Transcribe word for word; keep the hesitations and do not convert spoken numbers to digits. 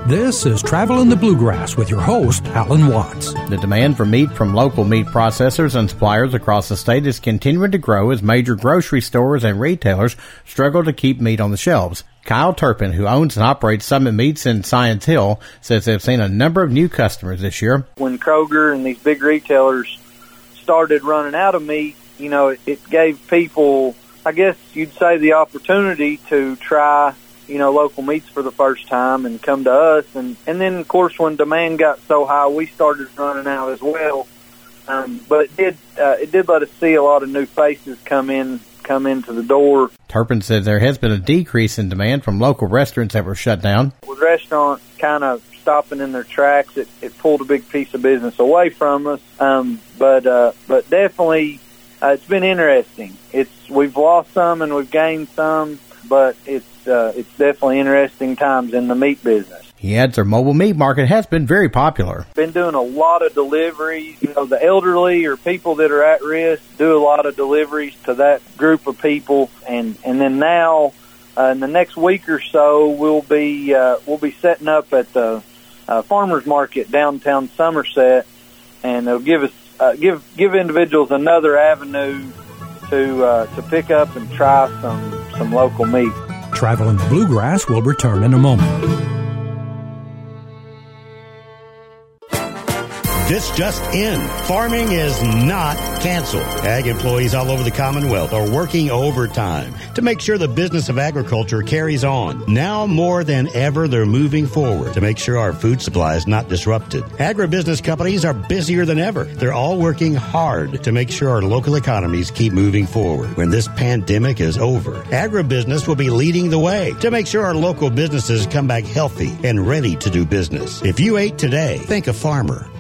This is Travel in the Bluegrass with your host, Alan Watts. The demand for meat from local meat processors and suppliers across the state is continuing to grow as major grocery stores and retailers struggle to keep meat on the shelves. Kyle Turpin, who owns and operates Summit Meats in Science Hill, says they've seen a number of new customers this year. When Kroger and these big retailers started running out of meat, you know, it, it gave people, I guess you'd say, the opportunity to try, you know, local meats for the first time and come to us. And, and then, of course, when demand got so high, we started running out as well. Um, but it did, uh, it did let us see a lot of new faces come in, come into the door. Turpin said there has been a decrease in demand from local restaurants that were shut down. With restaurants kind of stopping in their tracks, it, it pulled a big piece of business away from us. Um, but uh, but definitely, uh, it's been interesting. It's we've lost some and we've gained some, but it's uh, it's definitely interesting times in the meat business. He adds their mobile meat market has been very popular. Been doing a lot of deliveries. You know, the elderly or people that are at risk do a lot of deliveries to that group of people. And, and then now, uh, in the next week or so, we'll be uh, we'll be setting up at the uh, farmers market downtown Somerset, and it'll give us uh, give give individuals another avenue to uh, to pick up and try some some local meat. Travel in the Bluegrass will return in a moment. This just in. Farming is not canceled. Ag employees all over the Commonwealth are working overtime to make sure the business of agriculture carries on. Now more than ever, they're moving forward to make sure our food supply is not disrupted. Agribusiness companies are busier than ever. They're all working hard to make sure our local economies keep moving forward. When this pandemic is over, agribusiness will be leading the way to make sure our local businesses come back healthy and ready to do business. If you ate today, think a farmer.